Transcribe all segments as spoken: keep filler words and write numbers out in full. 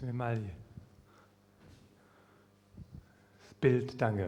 mir mal das Bild, danke.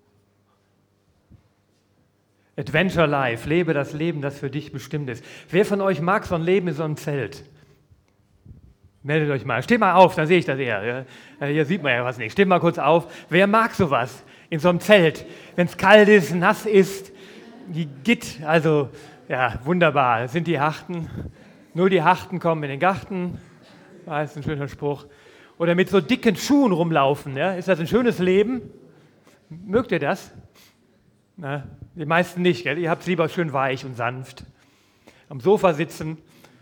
Adventure Life, lebe das Leben, das für dich bestimmt ist. Wer von euch mag so ein Leben in so einem Zelt? Meldet euch mal. Steht mal auf, dann sehe ich das eher. Ja, hier sieht man ja was nicht. Steht mal kurz auf. Wer mag sowas in so einem Zelt? Wenn es kalt ist, nass ist, die Gitt, also ja, wunderbar. Das sind die Harten. Nur die Harten kommen in den Garten. Das ist ein schöner Spruch. Oder mit so dicken Schuhen rumlaufen. Ja? Ist das ein schönes Leben? Mögt ihr das? Na, die meisten nicht, gell? Ihr habt es lieber schön weich und sanft. Am Sofa sitzen,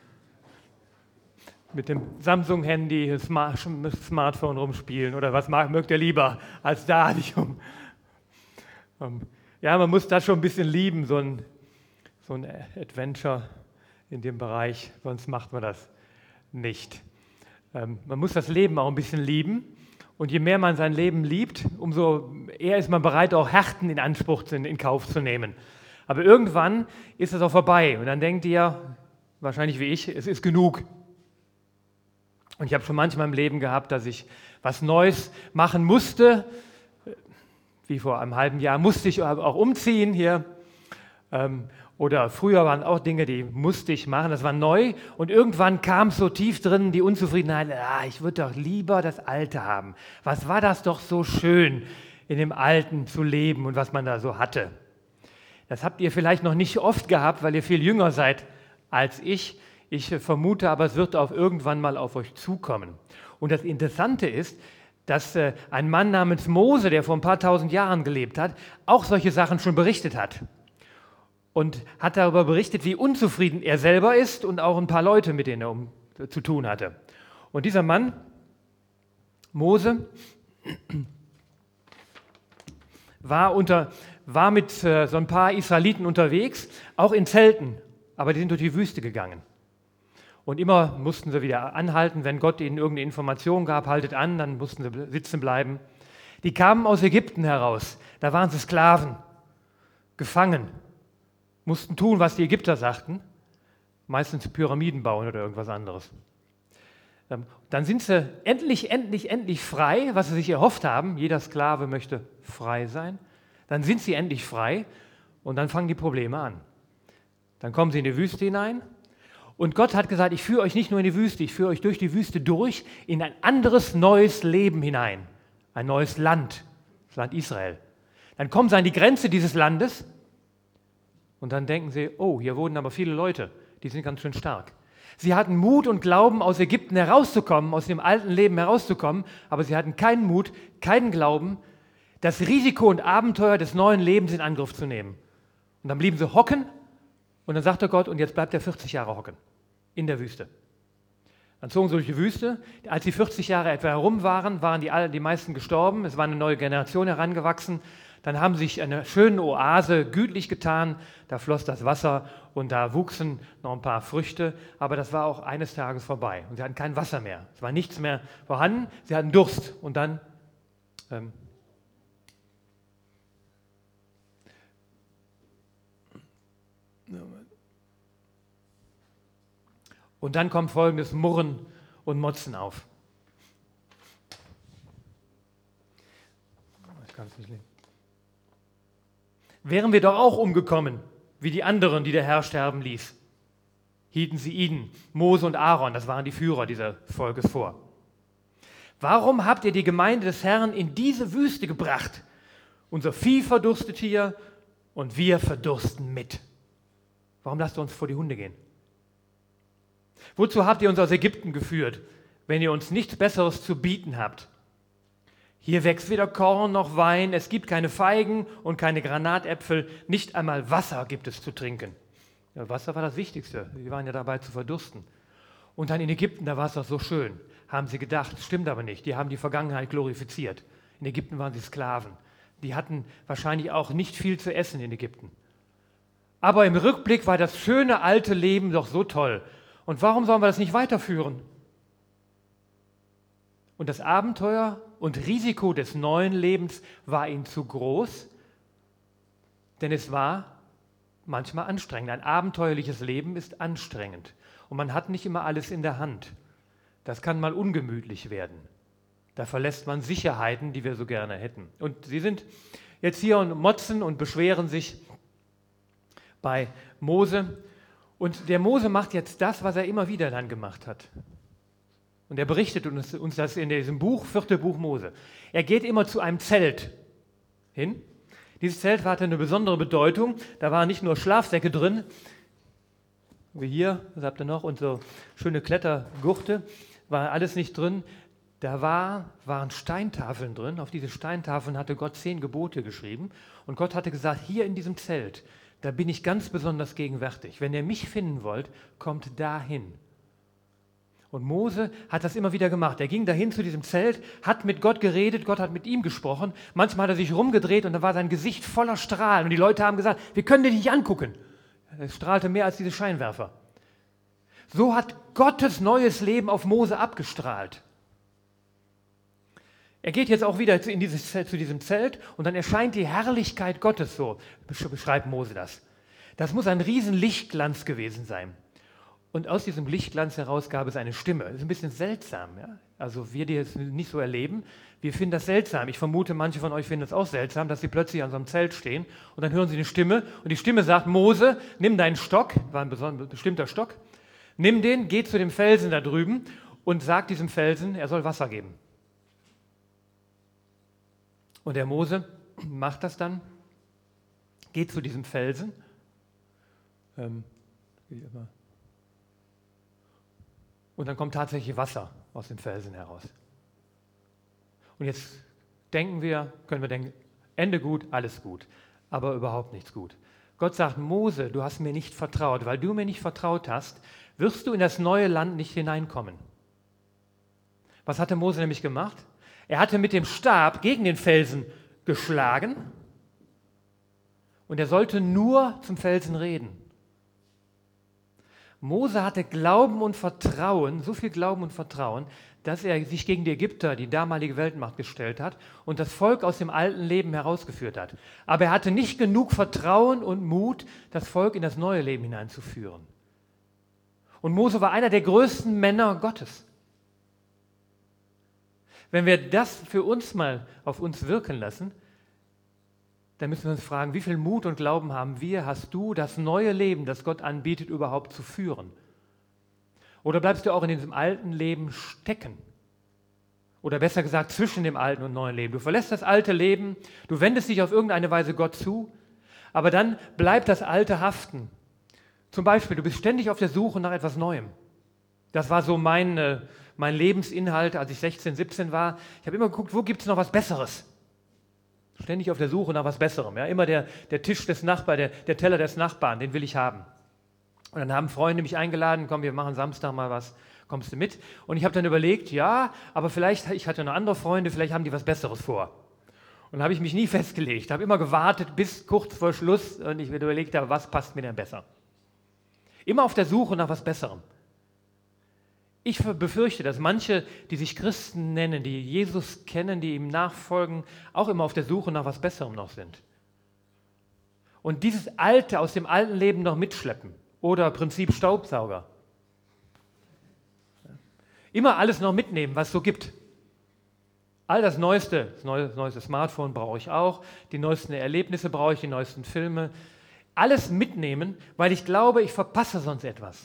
mit dem Samsung-Handy, Smart- Smartphone rumspielen oder was mag, mögt ihr lieber, als da sich um, um... Ja, man muss das schon ein bisschen lieben, so ein, so ein Adventure in dem Bereich, sonst macht man das nicht. Ähm, man muss das Leben auch ein bisschen lieben. Und je mehr man sein Leben liebt, umso eher ist man bereit, auch Härten in Anspruch zu, in Kauf zu nehmen. Aber irgendwann ist es auch vorbei. Und dann denkt ihr, wahrscheinlich wie ich, es ist genug. Und ich habe schon manchmal im Leben gehabt, dass ich was Neues machen musste. Wie vor einem halben Jahr musste ich auch umziehen hier. Oder früher waren auch Dinge, die musste ich machen, das war neu. Und irgendwann kam so tief drin die Unzufriedenheit, ah, ich würde doch lieber das Alte haben. Was war das doch so schön, in dem Alten zu leben und was man da so hatte. Das habt ihr vielleicht noch nicht oft gehabt, weil ihr viel jünger seid als ich. Ich vermute aber, es wird auch irgendwann mal auf euch zukommen. Und das Interessante ist, dass äh, ein Mann namens Mose, der vor ein paar tausend Jahren gelebt hat, auch solche Sachen schon berichtet hat. Und hat darüber berichtet, wie unzufrieden er selber ist und auch ein paar Leute, mit denen er um, zu tun hatte. Und dieser Mann, Mose, war, unter, war mit äh, so ein paar Israeliten unterwegs, auch in Zelten, aber die sind durch die Wüste gegangen. Und immer mussten sie wieder anhalten, wenn Gott ihnen irgendeine Information gab, haltet an, dann mussten sie sitzen bleiben. Die kamen aus Ägypten heraus, da waren sie Sklaven, gefangen. Mussten tun, was die Ägypter sagten, meistens Pyramiden bauen oder irgendwas anderes. Dann sind sie endlich, endlich, endlich frei, was sie sich erhofft haben. Jeder Sklave möchte frei sein. Dann sind sie endlich frei und dann fangen die Probleme an. Dann kommen sie in die Wüste hinein und Gott hat gesagt, ich führe euch nicht nur in die Wüste, ich führe euch durch die Wüste durch in ein anderes, neues Leben hinein. Ein neues Land, das Land Israel. Dann kommen sie an die Grenze dieses Landes. Und dann denken sie, oh, hier wohnen aber viele Leute, die sind ganz schön stark. Sie hatten Mut und Glauben, aus Ägypten herauszukommen, aus dem alten Leben herauszukommen, aber sie hatten keinen Mut, keinen Glauben, das Risiko und Abenteuer des neuen Lebens in Angriff zu nehmen. Und dann blieben sie hocken und dann sagte Gott, und jetzt bleibt er vierzig Jahre hocken, in der Wüste. Dann zogen sie durch die Wüste. Als die vierzig Jahre etwa herum waren, waren die, alle, die meisten gestorben, es war eine neue Generation herangewachsen. Dann haben sie sich eine schöne Oase gütlich getan, da floss das Wasser und da wuchsen noch ein paar Früchte, aber das war auch eines Tages vorbei und sie hatten kein Wasser mehr, es war nichts mehr vorhanden, sie hatten Durst und dann ähm, und dann kommt folgendes Murren und Motzen auf. Ich kann es nicht lesen. Wären wir doch auch umgekommen, wie die anderen, die der Herr sterben ließ. Hielten sie ihn, Mose und Aaron, das waren die Führer dieses Volkes, vor. Warum habt ihr die Gemeinde des Herrn in diese Wüste gebracht? Unser Vieh verdurstet hier und wir verdursten mit. Warum lasst ihr uns vor die Hunde gehen? Wozu habt ihr uns aus Ägypten geführt, wenn ihr uns nichts Besseres zu bieten habt? Hier wächst weder Korn noch Wein, es gibt keine Feigen und keine Granatäpfel, nicht einmal Wasser gibt es zu trinken. Ja, Wasser war das Wichtigste, sie waren ja dabei zu verdursten. Und dann in Ägypten, da war es doch so schön, haben sie gedacht, stimmt aber nicht, die haben die Vergangenheit glorifiziert. In Ägypten waren sie Sklaven, die hatten wahrscheinlich auch nicht viel zu essen in Ägypten. Aber im Rückblick war das schöne alte Leben doch so toll. Und warum sollen wir das nicht weiterführen? Und das Abenteuer und Risiko des neuen Lebens war ihnen zu groß, denn es war manchmal anstrengend. Ein abenteuerliches Leben ist anstrengend und man hat nicht immer alles in der Hand. Das kann mal ungemütlich werden. Da verlässt man Sicherheiten, die wir so gerne hätten. Und sie sind jetzt hier und motzen und beschweren sich bei Mose. Und der Mose macht jetzt das, was er immer wieder dann gemacht hat. Und er berichtet uns, uns das in diesem Buch, vierte Buch Mose. Er geht immer zu einem Zelt hin. Dieses Zelt hatte eine besondere Bedeutung. Da waren nicht nur Schlafsäcke drin, wie hier, was habt ihr noch, und so schöne Klettergurte, war alles nicht drin. Da war, waren Steintafeln drin. Auf diese Steintafeln hatte Gott zehn Gebote geschrieben. Und Gott hatte gesagt, hier in diesem Zelt, da bin ich ganz besonders gegenwärtig. Wenn ihr mich finden wollt, kommt dahin. Und Mose hat das immer wieder gemacht. Er ging dahin zu diesem Zelt, hat mit Gott geredet, Gott hat mit ihm gesprochen. Manchmal hat er sich rumgedreht und da war sein Gesicht voller Strahlen. Und die Leute haben gesagt, wir können dir nicht angucken. Er strahlte mehr als diese Scheinwerfer. So hat Gottes neues Leben auf Mose abgestrahlt. Er geht jetzt auch wieder in dieses, zu diesem Zelt und dann erscheint die Herrlichkeit Gottes, so beschreibt Mose das. Das muss ein riesen Lichtglanz gewesen sein. Und aus diesem Lichtglanz heraus gab es eine Stimme. Das ist ein bisschen seltsam. Ja? Also wir, die es nicht so erleben, wir finden das seltsam. Ich vermute, manche von euch finden es auch seltsam, dass sie plötzlich an so einem Zelt stehen und dann hören sie eine Stimme und die Stimme sagt, Mose, nimm deinen Stock, war ein besonders bestimmter Stock, nimm den, geh zu dem Felsen da drüben und sag diesem Felsen, er soll Wasser geben. Und der Mose macht das dann, geht zu diesem Felsen, ähm, wie immer, und dann kommt tatsächlich Wasser aus dem Felsen heraus. Und jetzt denken wir, können wir denken, Ende gut, alles gut, aber überhaupt nichts gut. Gott sagt, Mose, du hast mir nicht vertraut. Weil du mir nicht vertraut hast, wirst du in das neue Land nicht hineinkommen. Was hatte Mose nämlich gemacht? Er hatte mit dem Stab gegen den Felsen geschlagen und er sollte nur zum Felsen reden. Mose hatte Glauben und Vertrauen, so viel Glauben und Vertrauen, dass er sich gegen die Ägypter, die damalige Weltmacht, gestellt hat und das Volk aus dem alten Leben herausgeführt hat. Aber er hatte nicht genug Vertrauen und Mut, das Volk in das neue Leben hineinzuführen. Und Mose war einer der größten Männer Gottes. Wenn wir das für uns mal auf uns wirken lassen, dann müssen wir uns fragen, wie viel Mut und Glauben haben wir, hast du, das neue Leben, das Gott anbietet, überhaupt zu führen? Oder bleibst du auch in diesem alten Leben stecken? Oder besser gesagt, zwischen dem alten und neuen Leben. Du verlässt das alte Leben, du wendest dich auf irgendeine Weise Gott zu, aber dann bleibt das Alte haften. Zum Beispiel, du bist ständig auf der Suche nach etwas Neuem. Das war so mein, äh, mein Lebensinhalt, als ich sechzehn, siebzehn war. Ich habe immer geguckt, wo gibt es noch was Besseres? Ständig auf der Suche nach was Besserem. Ja? Immer der, der Tisch des Nachbarn, der, der Teller des Nachbarn, den will ich haben. Und dann haben Freunde mich eingeladen, komm, wir machen Samstag mal was, kommst du mit? Und ich habe dann überlegt, ja, aber vielleicht, ich hatte noch andere Freunde, vielleicht haben die was Besseres vor. Und dann habe ich mich nie festgelegt, habe immer gewartet bis kurz vor Schluss und ich mir überlegt habe, was passt mir denn besser? Immer auf der Suche nach was Besserem. Ich befürchte, dass manche, die sich Christen nennen, die Jesus kennen, die ihm nachfolgen, auch immer auf der Suche nach was Besserem noch sind. Und dieses Alte aus dem alten Leben noch mitschleppen. Oder Prinzip Staubsauger. Immer alles noch mitnehmen, was es so gibt. All das Neueste, das neue, das neueste Smartphone brauche ich auch, die neuesten Erlebnisse brauche ich, die neuesten Filme. Alles mitnehmen, weil ich glaube, ich verpasse sonst etwas.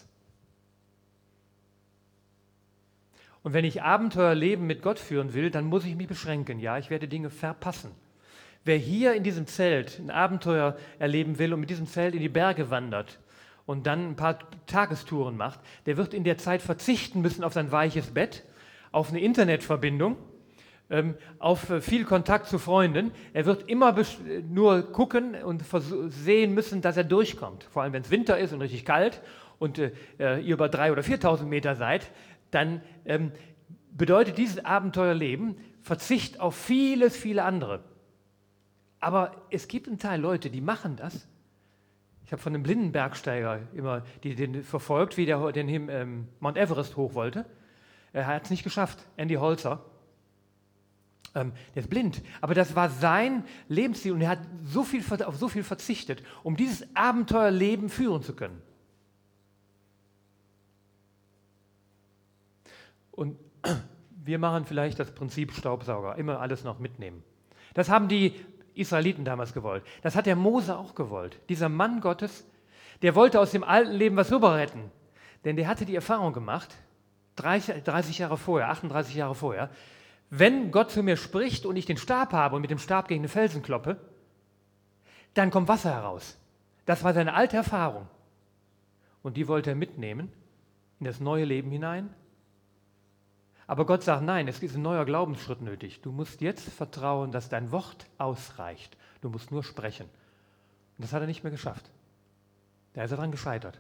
Und wenn ich Abenteuerleben mit Gott führen will, dann muss ich mich beschränken. Ja, ich werde Dinge verpassen. Wer hier in diesem Zelt ein Abenteuer erleben will und mit diesem Zelt in die Berge wandert und dann ein paar Tagestouren macht, der wird in der Zeit verzichten müssen auf sein weiches Bett, auf eine Internetverbindung, ähm, auf viel Kontakt zu Freunden. Er wird immer nur gucken und sehen müssen, dass er durchkommt. Vor allem, wenn es Winter ist und richtig kalt und äh, ihr über dreitausend oder viertausend Meter seid, dann ähm, bedeutet dieses Abenteuerleben Verzicht auf vieles, viele andere. Aber es gibt einen Teil Leute, die machen das. Ich habe von einem blinden Bergsteiger immer die, den verfolgt, wie der den ähm, Mount Everest hoch wollte. Er hat es nicht geschafft, Andy Holzer. Ähm, der ist blind, aber das war sein Lebensziel und er hat so viel, auf so viel verzichtet, um dieses Abenteuerleben führen zu können. Und wir machen vielleicht das Prinzip Staubsauger, immer alles noch mitnehmen. Das haben die Israeliten damals gewollt. Das hat der Mose auch gewollt. Dieser Mann Gottes, der wollte aus dem alten Leben was rüber retten. Denn der hatte die Erfahrung gemacht, dreißig Jahre vorher, achtunddreißig Jahre vorher, wenn Gott zu mir spricht und ich den Stab habe und mit dem Stab gegen den Felsen kloppe, dann kommt Wasser heraus. Das war seine alte Erfahrung. Und die wollte er mitnehmen in das neue Leben hinein. Aber Gott sagt, nein, es ist ein neuer Glaubensschritt nötig. Du musst jetzt vertrauen, dass dein Wort ausreicht. Du musst nur sprechen. Und das hat er nicht mehr geschafft. Da ist er dran gescheitert.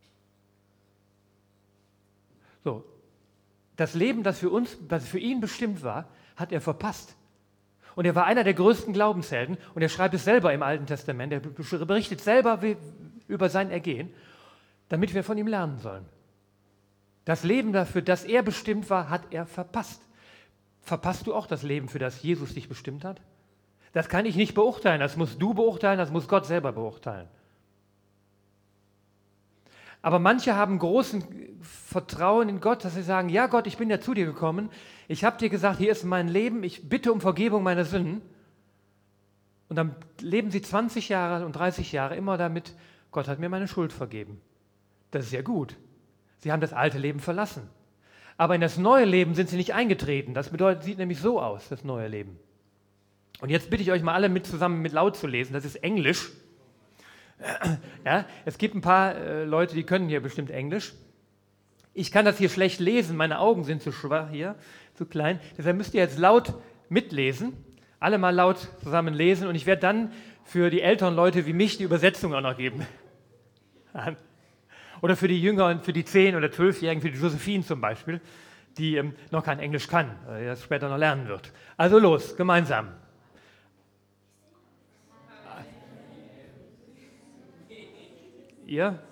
So, das Leben, das für uns, das für ihn bestimmt war, hat er verpasst. Und er war einer der größten Glaubenshelden und er schreibt es selber im Alten Testament, er berichtet selber über sein Ergehen, damit wir von ihm lernen sollen. Das Leben dafür, das er bestimmt war, hat er verpasst. Verpasst du auch das Leben, für das Jesus dich bestimmt hat? Das kann ich nicht beurteilen, das musst du beurteilen, das muss Gott selber beurteilen. Aber manche haben großen Vertrauen in Gott, dass sie sagen, ja Gott, ich bin ja zu dir gekommen, ich habe dir gesagt, hier ist mein Leben, ich bitte um Vergebung meiner Sünden. Und dann leben sie zwanzig Jahre und dreißig Jahre immer damit, Gott hat mir meine Schuld vergeben. Das ist ja gut. Sie haben das alte Leben verlassen. Aber in das neue Leben sind sie nicht eingetreten. Das bedeutet, sieht nämlich so aus, das neue Leben. Und jetzt bitte ich euch mal alle mit zusammen mit laut zu lesen, das ist Englisch. Ja, es gibt ein paar äh, Leute, die können hier bestimmt Englisch. Ich kann das hier schlecht lesen, meine Augen sind zu schwach hier, zu klein. Deshalb müsst ihr jetzt laut mitlesen, alle mal laut zusammen lesen und ich werde dann für die älteren Leute wie mich die Übersetzung auch noch geben. Oder für die Jüngeren, für die zehn- oder zwölfjährigen, für die Josephine zum Beispiel, die ähm, noch kein Englisch kann, weil er das später noch lernen wird. Also los, gemeinsam. Ihr?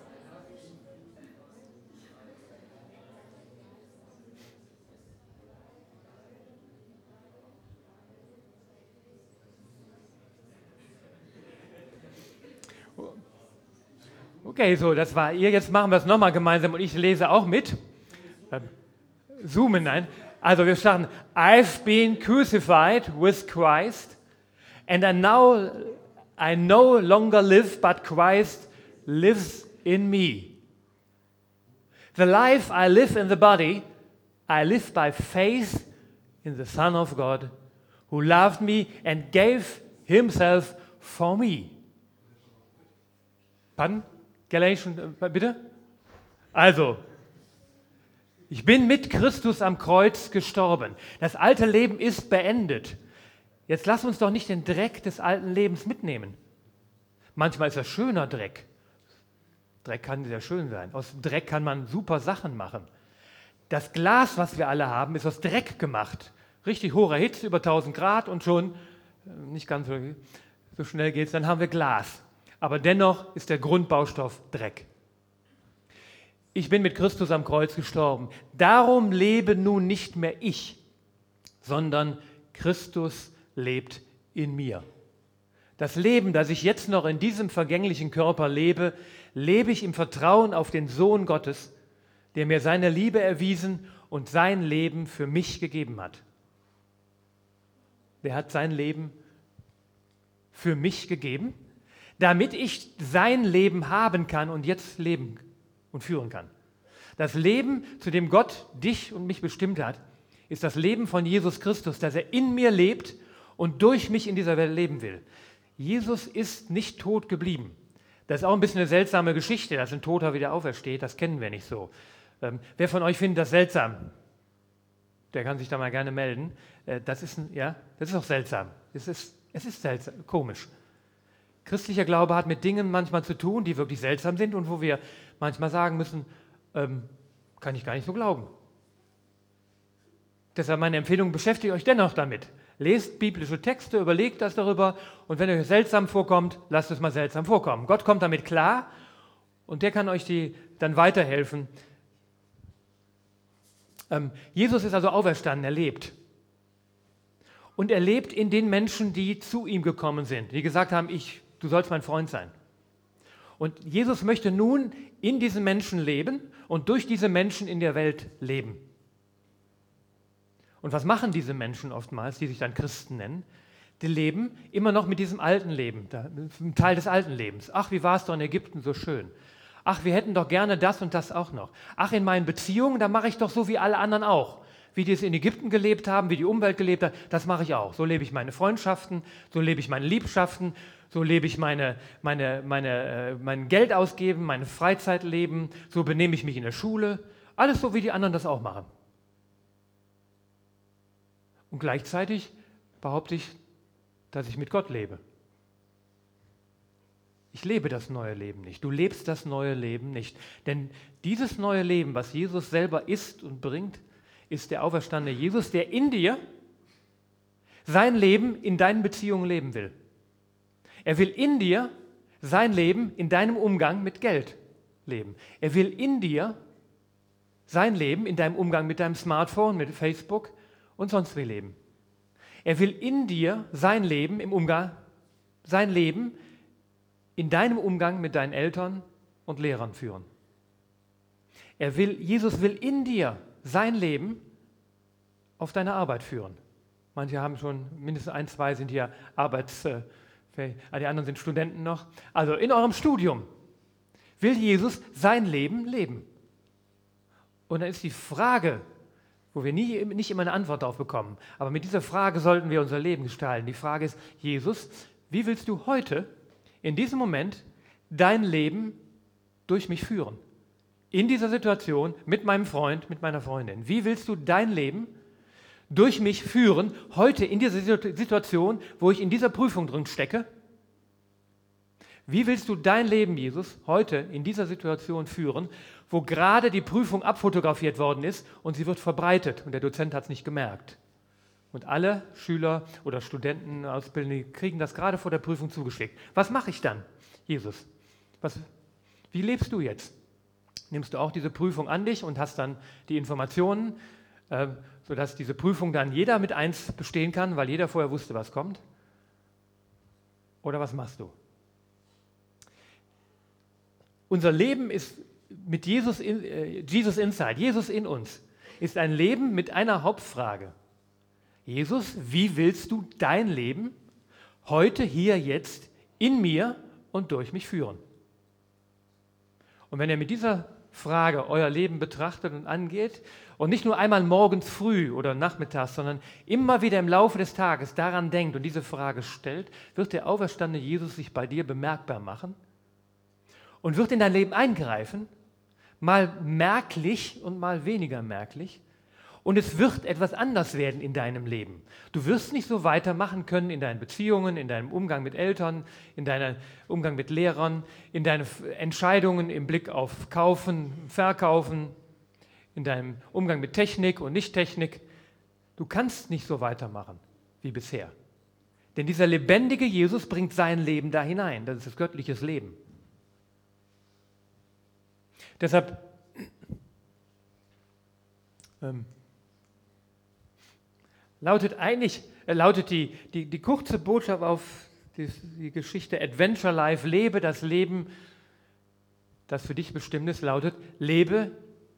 Okay, so, das war ihr. Jetzt machen wir es nochmal gemeinsam und ich lese auch mit. Zoomen, nein. Also wir starten. I've been crucified with Christ and I now I no longer live, but Christ lives in me. The life I live in the body, I live by faith in the Son of God, who loved me and gave himself for me. Pardon? Galatians, bitte? Also, ich bin mit Christus am Kreuz gestorben. Das alte Leben ist beendet. Jetzt lass uns doch nicht den Dreck des alten Lebens mitnehmen. Manchmal ist das schöner Dreck. Dreck kann sehr schön sein. Aus Dreck kann man super Sachen machen. Das Glas, was wir alle haben, ist aus Dreck gemacht. Richtig hoher Hitze, über tausend Grad und schon, nicht ganz so, so schnell geht es, dann haben wir Glas. Aber dennoch ist der Grundbaustoff Dreck. Ich bin mit Christus am Kreuz gestorben. Darum lebe nun nicht mehr ich, sondern Christus lebt in mir. Das Leben, das ich jetzt noch in diesem vergänglichen Körper lebe, lebe ich im Vertrauen auf den Sohn Gottes, der mir seine Liebe erwiesen und sein Leben für mich gegeben hat. Der hat sein Leben für mich gegeben, damit ich sein Leben haben kann und jetzt leben und führen kann. Das Leben, zu dem Gott dich und mich bestimmt hat, ist das Leben von Jesus Christus, dass er in mir lebt und durch mich in dieser Welt leben will. Jesus ist nicht tot geblieben. Das ist auch ein bisschen eine seltsame Geschichte, dass ein Toter wieder aufersteht, das kennen wir nicht so. Ähm, wer von euch findet das seltsam? Der kann sich da mal gerne melden. Äh, das ist, ein, ja, das ist auch seltsam. Es ist, es ist seltsam, komisch. Christlicher Glaube hat mit Dingen manchmal zu tun, die wirklich seltsam sind und wo wir manchmal sagen müssen, ähm, kann ich gar nicht so glauben. Deshalb meine Empfehlung, beschäftigt euch dennoch damit. Lest biblische Texte, überlegt das darüber und wenn euch seltsam vorkommt, lasst es mal seltsam vorkommen. Gott kommt damit klar und der kann euch die dann weiterhelfen. Ähm, Jesus ist also auferstanden, er lebt. Und er lebt in den Menschen, die zu ihm gekommen sind, die gesagt haben, ich, du sollst mein Freund sein. Und Jesus möchte nun in diesen Menschen leben und durch diese Menschen in der Welt leben. Und was machen diese Menschen oftmals, die sich dann Christen nennen? Die leben immer noch mit diesem alten Leben, ein Teil des alten Lebens. Ach, wie war es doch in Ägypten so schön. Ach, wir hätten doch gerne das und das auch noch. Ach, in meinen Beziehungen, da mache ich doch so wie alle anderen auch. Wie die es in Ägypten gelebt haben, wie die Umwelt gelebt hat, das mache ich auch. So lebe ich meine Freundschaften, so lebe ich meine Liebschaften, so lebe ich meine, meine, meine, äh, mein Geld ausgeben, meine Freizeit leben, so benehme ich mich in der Schule. Alles so, wie die anderen das auch machen. Und gleichzeitig behaupte ich, dass ich mit Gott lebe. Ich lebe das neue Leben nicht. Du lebst das neue Leben nicht. Denn dieses neue Leben, was Jesus selber ist und bringt, ist der auferstandene Jesus, der in dir sein Leben in deinen Beziehungen leben will. Er will in dir sein Leben in deinem Umgang mit Geld leben. Er will in dir sein Leben in deinem Umgang mit deinem Smartphone, mit Facebook und sonst wie leben. Er will in dir sein Leben im Umgang, sein Leben in deinem Umgang mit deinen Eltern und Lehrern führen. Er will, Jesus will in dir sein Leben auf deine Arbeit führen. Manche haben schon, mindestens ein, zwei sind hier arbeitsfähig, die anderen sind Studenten noch. Also in eurem Studium will Jesus sein Leben leben. Und dann ist die Frage, wo wir nie, nicht immer eine Antwort darauf bekommen, aber mit dieser Frage sollten wir unser Leben gestalten. Die Frage ist, Jesus, wie willst du heute, in diesem Moment, dein Leben durch mich führen? In dieser Situation mit meinem Freund, mit meiner Freundin. Wie willst du dein Leben durch mich führen, heute in dieser Situation, wo ich in dieser Prüfung drin stecke? Wie willst du dein Leben, Jesus, heute in dieser Situation führen, wo gerade die Prüfung abfotografiert worden ist und sie wird verbreitet und der Dozent hat es nicht gemerkt? Und alle Schüler oder Studenten, Ausbildende kriegen das gerade vor der Prüfung zugeschickt. Was mache ich dann, Jesus? Was, wie lebst du jetzt? Nimmst du auch diese Prüfung an dich und hast dann die Informationen, äh, sodass diese Prüfung dann jeder mit eins bestehen kann, weil jeder vorher wusste, was kommt? Oder was machst du? Unser Leben ist mit Jesus, in, äh, Jesus Inside, Jesus in uns, ist ein Leben mit einer Hauptfrage. Jesus, wie willst du dein Leben heute, hier, jetzt in mir und durch mich führen? Und wenn ihr mit dieser Frage euer Leben betrachtet und angeht und nicht nur einmal morgens früh oder nachmittags, sondern immer wieder im Laufe des Tages daran denkt und diese Frage stellt, wird der auferstandene Jesus sich bei dir bemerkbar machen und wird in dein Leben eingreifen, mal merklich und mal weniger merklich. Und es wird etwas anders werden in deinem Leben. Du wirst nicht so weitermachen können in deinen Beziehungen, in deinem Umgang mit Eltern, in deinem Umgang mit Lehrern, in deinen Entscheidungen im Blick auf Kaufen, Verkaufen, in deinem Umgang mit Technik und Nicht-Technik. Du kannst nicht so weitermachen wie bisher. Denn dieser lebendige Jesus bringt sein Leben da hinein. Das ist das göttliche Leben. Deshalb ähm, lautet eigentlich, äh, lautet die, die, die kurze Botschaft auf die, die Geschichte Adventure Life, lebe das Leben, das für dich bestimmt ist, lautet, lebe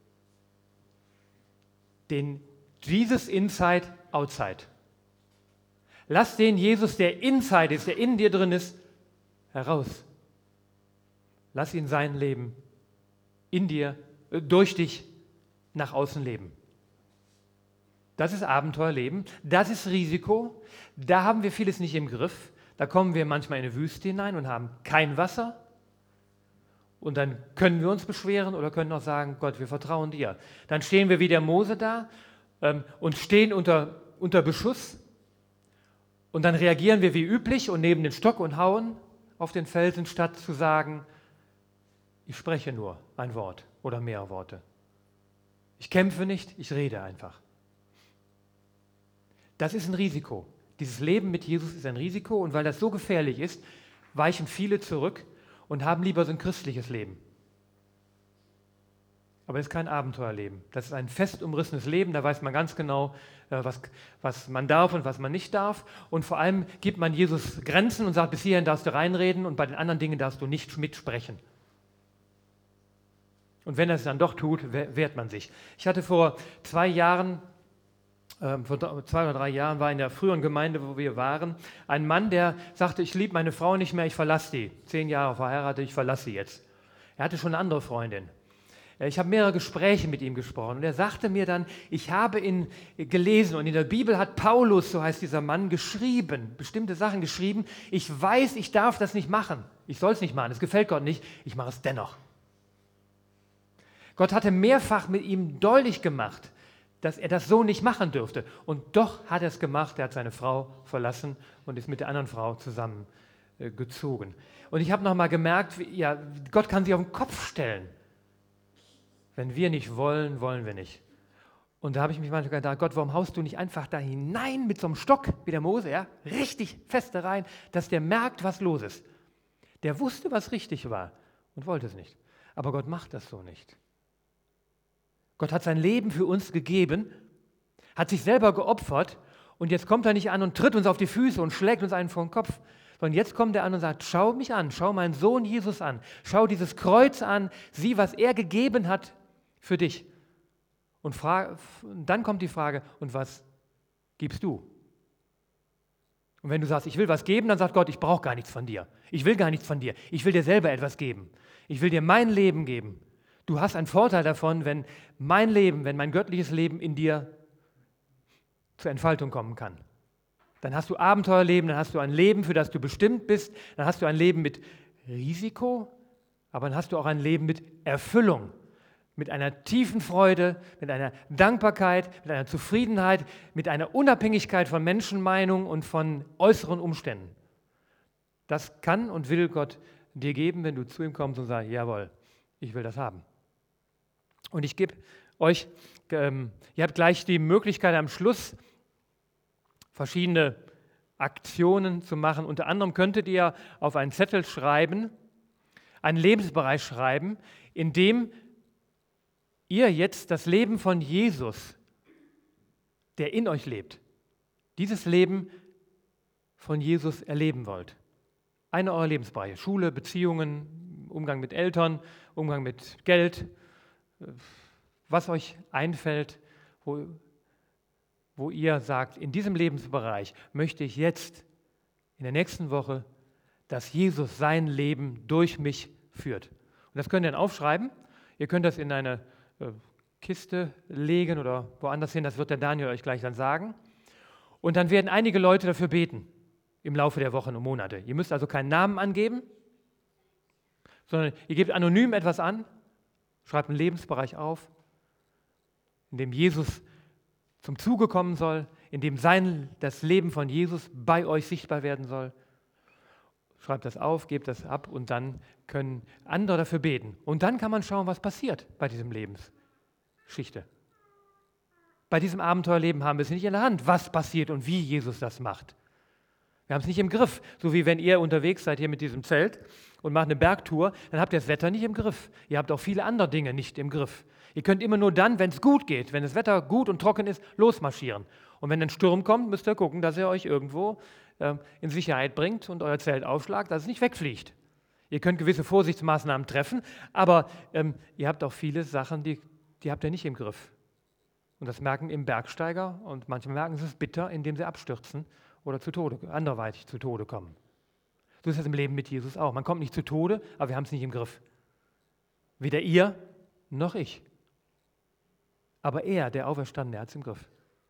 den Jesus Inside Outside. Lass den Jesus, der Inside ist, der in dir drin ist, heraus. Lass ihn sein Leben in dir, äh, durch dich nach außen leben. Das ist Abenteuerleben, das ist Risiko, da haben wir vieles nicht im Griff. Da kommen wir manchmal in eine Wüste hinein und haben kein Wasser und dann können wir uns beschweren oder können auch sagen, Gott, wir vertrauen dir. Dann stehen wir wie der Mose da ähm, und stehen unter, unter Beschuss und dann reagieren wir wie üblich und nehmen den Stock und hauen auf den Felsen, statt zu sagen, ich spreche nur ein Wort oder mehrere Worte. Ich kämpfe nicht, ich rede einfach. Das ist ein Risiko. Dieses Leben mit Jesus ist ein Risiko und weil das so gefährlich ist, weichen viele zurück und haben lieber so ein christliches Leben. Aber es ist kein Abenteuerleben. Das ist ein fest umrissenes Leben, da weiß man ganz genau, was, was man darf und was man nicht darf. Und vor allem gibt man Jesus Grenzen und sagt, bis hierhin darfst du reinreden und bei den anderen Dingen darfst du nicht mitsprechen. Und wenn er es dann doch tut, wehrt man sich. Ich hatte vor zwei Jahren ähm, vor zwei oder drei Jahren war in der früheren Gemeinde, wo wir waren, ein Mann, der sagte, ich liebe meine Frau nicht mehr, ich verlasse die. Zehn Jahre verheiratet, ich verlasse sie jetzt. Er hatte schon eine andere Freundin. Ich habe mehrere Gespräche mit ihm gesprochen und er sagte mir dann, ich habe ihn gelesen und in der Bibel hat Paulus, so heißt dieser Mann, geschrieben, bestimmte Sachen geschrieben. Ich weiß, ich darf das nicht machen. Ich soll es nicht machen, es gefällt Gott nicht, ich mache es dennoch. Gott hatte mehrfach mit ihm deutlich gemacht, dass er das so nicht machen dürfte. Und doch hat er es gemacht, er hat seine Frau verlassen und ist mit der anderen Frau zusammengezogen. Und ich habe nochmal gemerkt, ja, Gott kann sich auf den Kopf stellen. Wenn wir nicht wollen, wollen wir nicht. Und da habe ich mich manchmal gedacht, Gott, warum haust du nicht einfach da hinein mit so einem Stock, wie der Mose, ja, richtig fest da rein, dass der merkt, was los ist. Der wusste, was richtig war und wollte es nicht. Aber Gott macht das so nicht. Gott hat sein Leben für uns gegeben, hat sich selber geopfert und jetzt kommt er nicht an und tritt uns auf die Füße und schlägt uns einen vor den Kopf, sondern jetzt kommt er an und sagt, schau mich an, schau meinen Sohn Jesus an, schau dieses Kreuz an, sieh, was er gegeben hat für dich. Und fra- dann kommt die Frage, und was gibst du? Und wenn du sagst, ich will was geben, dann sagt Gott, ich brauche gar nichts von dir. Ich will gar nichts von dir. Ich will dir selber etwas geben. Ich will dir mein Leben geben. Du hast einen Vorteil davon, wenn mein Leben, wenn mein göttliches Leben in dir zur Entfaltung kommen kann. Dann hast du Abenteuerleben, dann hast du ein Leben, für das du bestimmt bist, dann hast du ein Leben mit Risiko, aber dann hast du auch ein Leben mit Erfüllung, mit einer tiefen Freude, mit einer Dankbarkeit, mit einer Zufriedenheit, mit einer Unabhängigkeit von Menschenmeinung und von äußeren Umständen. Das kann und will Gott dir geben, wenn du zu ihm kommst und sagst, jawohl, ich will das haben. Und ich gebe euch, ähm, ihr habt gleich die Möglichkeit am Schluss verschiedene Aktionen zu machen. Unter anderem könntet ihr auf einen Zettel schreiben, einen Lebensbereich schreiben, in dem ihr jetzt das Leben von Jesus, der in euch lebt, dieses Leben von Jesus erleben wollt. Einer eurer Lebensbereiche, Schule, Beziehungen, Umgang mit Eltern, Umgang mit Geld, was euch einfällt, wo, wo ihr sagt, in diesem Lebensbereich möchte ich jetzt in der nächsten Woche, dass Jesus sein Leben durch mich führt. Und das könnt ihr dann aufschreiben. Ihr könnt das in eine äh, Kiste legen oder woanders hin, das wird der Daniel euch gleich dann sagen. Und dann werden einige Leute dafür beten im Laufe der Wochen und Monate. Ihr müsst also keinen Namen angeben, sondern ihr gebt anonym etwas an, schreibt einen Lebensbereich auf, in dem Jesus zum Zuge kommen soll, in dem sein, das Leben von Jesus bei euch sichtbar werden soll. Schreibt das auf, gebt das ab und dann können andere dafür beten. Und dann kann man schauen, was passiert bei diesem Lebensgeschichte. Bei diesem Abenteuerleben haben wir es nicht in der Hand, was passiert und wie Jesus das macht. Wir haben es nicht im Griff, so wie wenn ihr unterwegs seid hier mit diesem Zelt und macht eine Bergtour, dann habt ihr das Wetter nicht im Griff. Ihr habt auch viele andere Dinge nicht im Griff. Ihr könnt immer nur dann, wenn es gut geht, wenn das Wetter gut und trocken ist, losmarschieren. Und wenn ein Sturm kommt, müsst ihr gucken, dass ihr euch irgendwo äh, in Sicherheit bringt und euer Zelt aufschlagt, dass es nicht wegfliegt. Ihr könnt gewisse Vorsichtsmaßnahmen treffen, aber ähm, ihr habt auch viele Sachen, die, die habt ihr nicht im Griff. Und das merken eben Bergsteiger und manche merken es bitter, indem sie abstürzen oder zu Tode, anderweitig zu Tode kommen. So ist es im Leben mit Jesus auch. Man kommt nicht zu Tode, aber wir haben es nicht im Griff. Weder ihr noch ich. Aber er, der Auferstandene, hat es im Griff.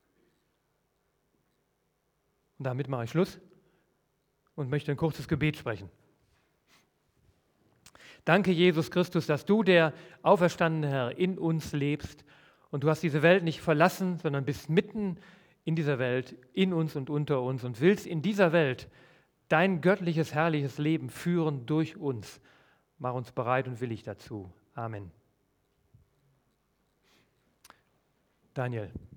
Und damit mache ich Schluss und möchte ein kurzes Gebet sprechen. Danke, Jesus Christus, dass du, der auferstandene Herr, in uns lebst und du hast diese Welt nicht verlassen, sondern bist mitten in dieser Welt, in uns und unter uns und willst in dieser Welt dein göttliches, herrliches Leben führen durch uns. Mach uns bereit und willig dazu. Amen. Daniel.